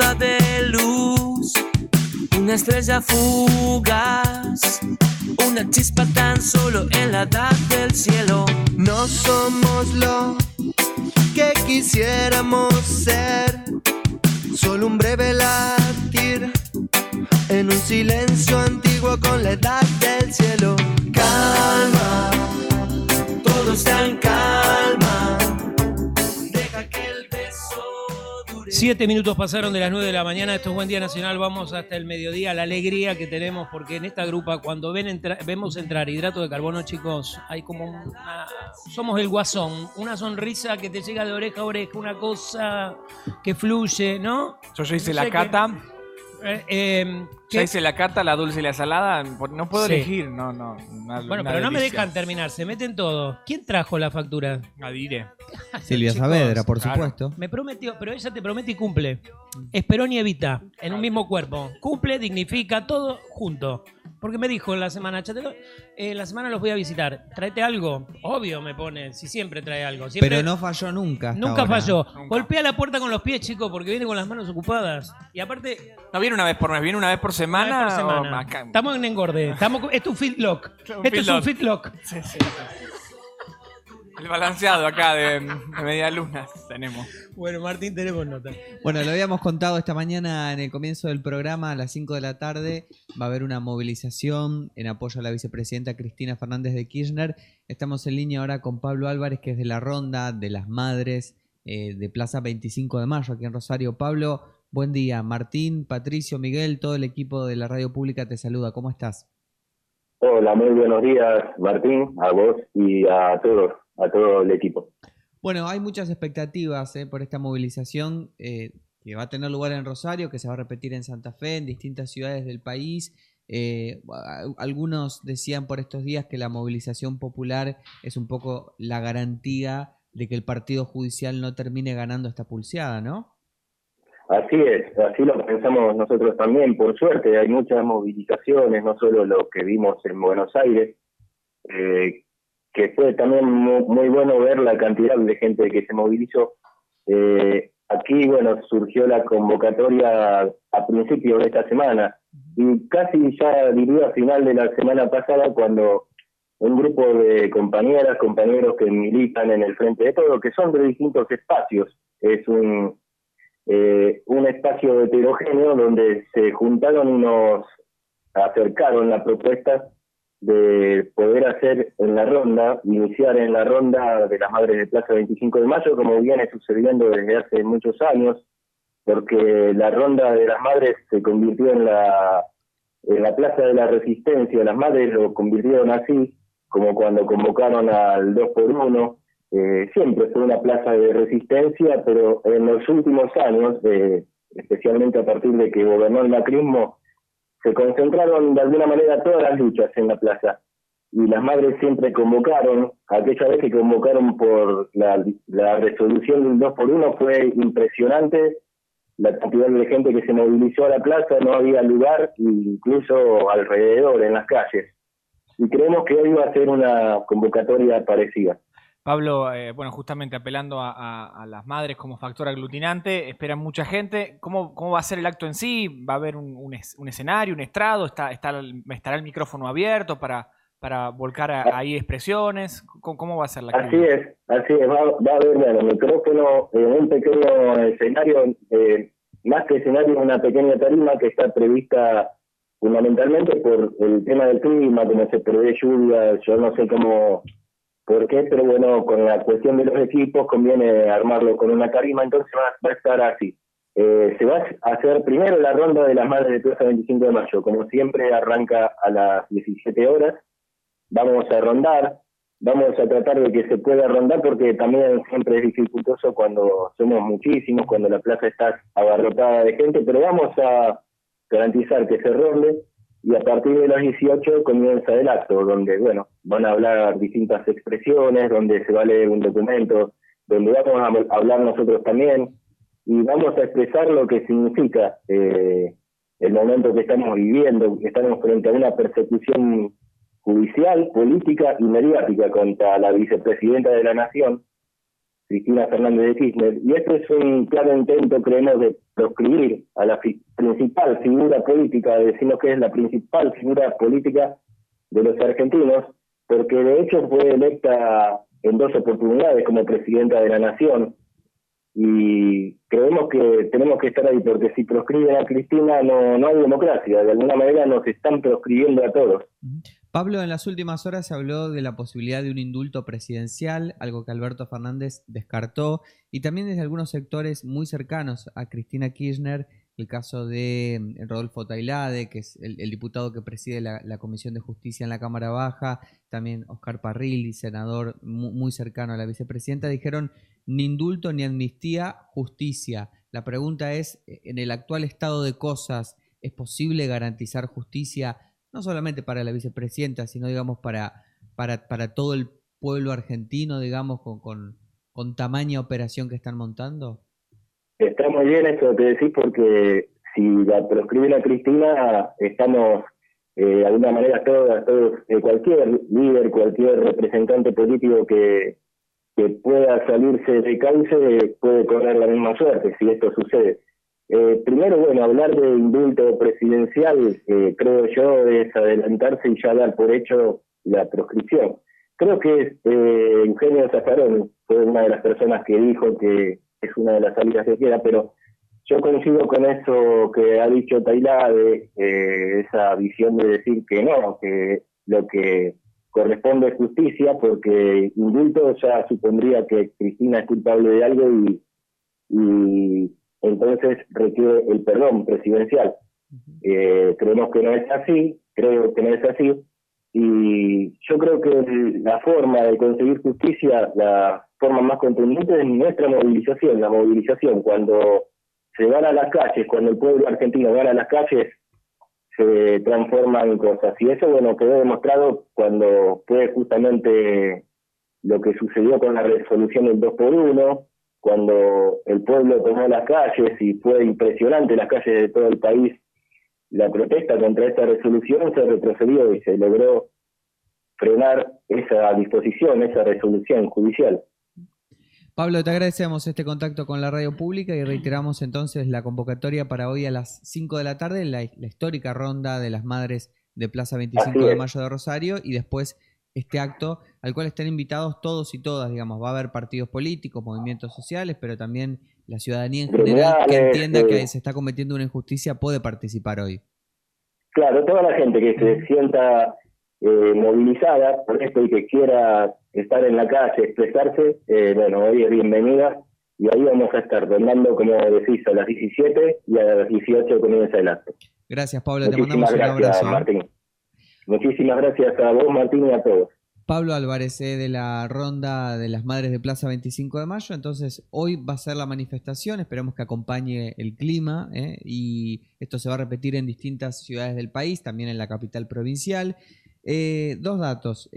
chispa de luz, una estrella fugaz, una chispa tan solo en la edad del cielo. No somos lo que quisiéramos ser, solo un breve latir en un silencio antiguo con la edad del cielo. Calma, todo está en calma. Deja que el beso dure. 7 minutos pasaron de las 9 de la mañana. Esto es Buen Día Nacional. Vamos hasta el mediodía. La alegría que tenemos porque en esta grupa, cuando vemos entrar hidrato de carbono, chicos, hay como somos el guasón. Una sonrisa que te llega de oreja a oreja, una cosa que fluye, ¿no? Yo ya hice No sé la cata. Ya ¿qué? hice la cata, la dulce y la salada. No puedo Sí. elegir, no. Bueno, pero no me dejan terminar, se meten todos. ¿Quién trajo la factura? Adire. Silvia Chicos, Saavedra, por claro. supuesto. Me prometió, pero ella te promete y cumple. Esperón y Evita, en un mismo cuerpo. Cumple, dignifica, todo junto. Porque me dijo en la semana, la semana los voy a visitar. ¿Tráete algo? Obvio me pone, si siempre trae algo. Siempre, Pero no falló nunca. hasta nunca ahora. falló. Nunca. Golpea la puerta con los pies, chicos, porque viene con las manos ocupadas. Y aparte, No viene una vez por mes, viene una vez por semana. una vez por semana. o acá. Estamos en engorde. Esto es un fitlock. Un Esto es un fitlock. fitlock. Sí, sí. El balanceado acá de media luna tenemos. Bueno, Martín, tenemos nota. Bueno, lo habíamos contado esta mañana en el comienzo del programa, a las 5 de la tarde va a haber una movilización en apoyo a la vicepresidenta Cristina Fernández de Kirchner. Estamos en línea ahora con Pablo Álvarez, que es de la Ronda de las Madres de Plaza 25 de Mayo, aquí en Rosario. Pablo, buen día. Martín, Patricio, Miguel, todo el equipo de la radio pública te saluda. ¿Cómo estás? Hola, muy buenos días, Martín, a vos y a todo el equipo. Bueno, hay muchas expectativas por esta movilización que va a tener lugar en Rosario, que se va a repetir en Santa Fe, en distintas ciudades del país. Algunos decían por estos días que la movilización popular es un poco la garantía de que el partido judicial no termine ganando esta pulseada, ¿no? Así es, así lo pensamos nosotros también. Por suerte hay muchas movilizaciones, no solo lo que vimos en Buenos Aires, que fue también muy bueno ver la cantidad de gente que se movilizó. Aquí, bueno, surgió la convocatoria a principios de esta semana y casi ya diría a final de la semana pasada cuando un grupo de compañeros que militan en el Frente de Todo, que son de distintos espacios, es un espacio heterogéneo donde se juntaron y nos acercaron la propuesta de poder hacer iniciar en la ronda de las Madres de Plaza 25 de Mayo, como viene sucediendo desde hace muchos años, porque la ronda de las Madres se convirtió en la Plaza de la Resistencia. Las Madres lo convirtieron así, como cuando convocaron al 2x1. Siempre fue una plaza de resistencia, pero en los últimos años, especialmente a partir de que gobernó el macrismo, se concentraron de alguna manera todas las luchas en la plaza. Y las Madres siempre convocaron, aquella vez que convocaron por la resolución del 2x1 fue impresionante, la cantidad de gente que se movilizó a la plaza, no había lugar, incluso alrededor, en las calles. Y creemos que hoy va a ser una convocatoria parecida. Pablo, bueno, justamente apelando a las madres como factor aglutinante, esperan mucha gente. ¿Cómo va a ser el acto en sí? ¿Va a haber un escenario, un estrado? ¿Estará el micrófono abierto para volcar ahí expresiones? ¿Cómo va a ser la actividad? Así es. Va a haber, bueno, micrófono, un pequeño escenario, más que escenario, una pequeña tarima que está prevista fundamentalmente por el tema del clima, como se prevé lluvia, yo no sé por qué, pero bueno, con la cuestión de los equipos conviene armarlo con una tarima, entonces va a estar así. Se va a hacer primero la ronda de las Madres de Plaza 25 de Mayo, como siempre arranca a las 17 horas, vamos a rondar, vamos a tratar de que se pueda rondar porque también siempre es dificultoso cuando somos muchísimos, cuando la plaza está abarrotada de gente, pero vamos a garantizar que se ronde. Y a partir de las 18 comienza el acto, donde, bueno, van a hablar distintas expresiones, donde se va a leer un documento, donde vamos a hablar nosotros también, y vamos a expresar lo que significa el momento que estamos viviendo, que estamos frente a una persecución judicial, política y mediática contra la vicepresidenta de la Nación, Cristina Fernández de Kirchner. Y esto es un claro intento, creemos, de proscribir a la principal figura política, decimos que es la principal figura política de los argentinos, porque de hecho fue electa en 2 oportunidades como presidenta de la Nación, y creemos que tenemos que estar ahí, porque si proscriben a Cristina no hay democracia, de alguna manera nos están proscribiendo a todos. Pablo, en las últimas horas se habló de la posibilidad de un indulto presidencial, algo que Alberto Fernández descartó, y también desde algunos sectores muy cercanos a Cristina Kirchner, el caso de Rodolfo Tailade, que es el diputado que preside la Comisión de Justicia en la Cámara Baja, también Oscar Parrilli, senador muy cercano a la vicepresidenta, dijeron ni indulto ni amnistía, justicia. La pregunta es, en el actual estado de cosas, ¿es posible garantizar justicia no solamente para la vicepresidenta, sino digamos para todo el pueblo argentino, digamos, con tamaña operación que están montando? Está muy bien eso que decís, porque si la proscriben a Cristina, estamos de alguna manera todos cualquier líder, cualquier representante político que pueda salirse de cauce puede correr la misma suerte si esto sucede. Primero, bueno, hablar de indulto presidencial, creo yo, es adelantarse y ya dar por hecho la proscripción. Creo que Eugenio Zaffaroni fue una de las personas que dijo que es una de las salidas que queda, pero yo coincido con eso que ha dicho Tailade, esa visión de decir que no, que lo que corresponde es justicia, porque indulto ya supondría que Cristina es culpable de algo y entonces requiere el perdón presidencial. Creemos que no es así, creo que no es así, y yo creo que la forma de conseguir justicia, la forma más contundente es nuestra movilización, la movilización. Cuando se van a las calles, cuando el pueblo argentino va a las calles, se transforma en cosas. Y eso, bueno, quedó demostrado cuando fue justamente lo que sucedió con la resolución del 2x1, cuando el pueblo tomó las calles y fue impresionante las calles de todo el país. La protesta contra esta resolución se retrocedió y se logró frenar esa disposición, esa resolución judicial. Pablo, te agradecemos este contacto con la radio pública y reiteramos entonces la convocatoria para hoy a las 5 de la tarde, la histórica ronda de las madres de Plaza 25 de Mayo de Rosario, y después este acto al cual están invitados todos y todas, digamos. Va a haber partidos políticos, movimientos sociales, pero también la ciudadanía en general que entienda que se está cometiendo una injusticia puede participar hoy. Claro, toda la gente que se sienta movilizada por esto y que quiera estar en la calle, expresarse, bueno, hoy es bienvenida, y ahí vamos a estar rondando, como decís, a las 17 y a las 18 comienza el acto. Gracias, Pablo, te mandamos un abrazo. Martín. Muchísimas gracias a vos, Martín, y a todos. Pablo Álvarez, de la ronda de las madres de Plaza 25 de Mayo. Entonces, hoy va a ser la manifestación, esperamos que acompañe el clima, y esto se va a repetir en distintas ciudades del país, también en la capital provincial. Dos datos.